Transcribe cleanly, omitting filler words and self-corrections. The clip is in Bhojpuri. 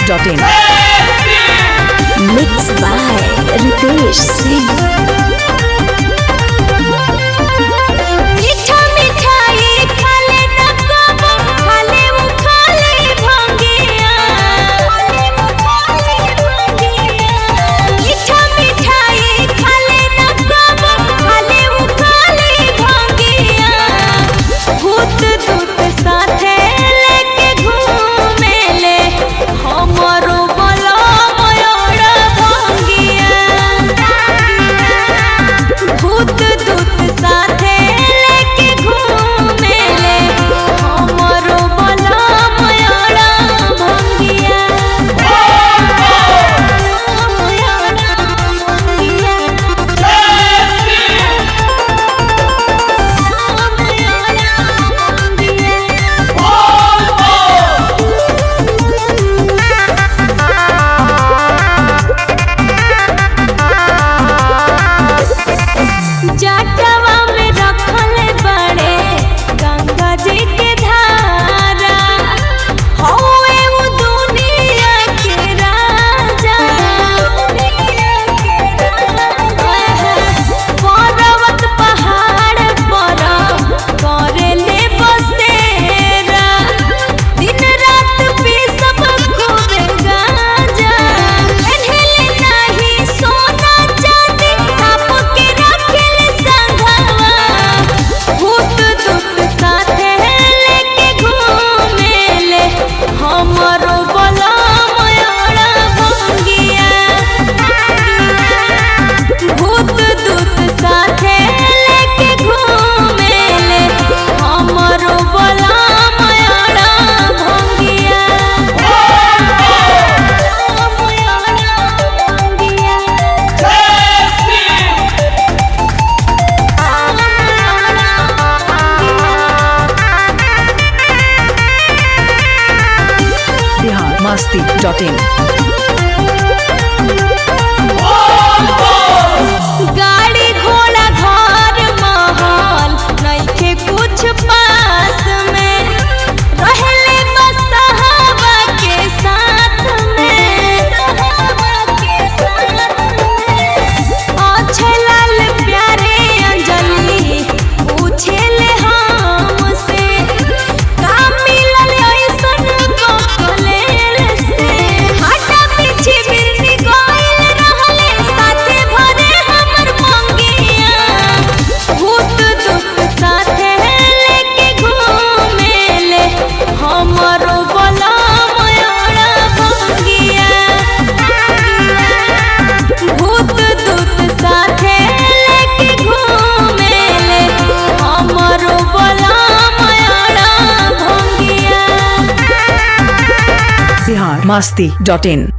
masti.in. Mixed by Ritesh Singh. masti.in. गाड़ी घोड़ा घर महल नइखे कुछ पास में रहले बस हवा के साथ में अच्छे लाल प्यारे अंजलि पूछेले हमसे का मिलल ऐसन कलेल से हटा पीछे बिरनी गइल रहले साथे भरे हमर मंगिया भूत दुख साथे लेके घूमेले हमरो बला मयोड़ा भंगिया भूत दुख साथे लेके घूमेले हमरो बला मयोड़ा भंगिया masti.in.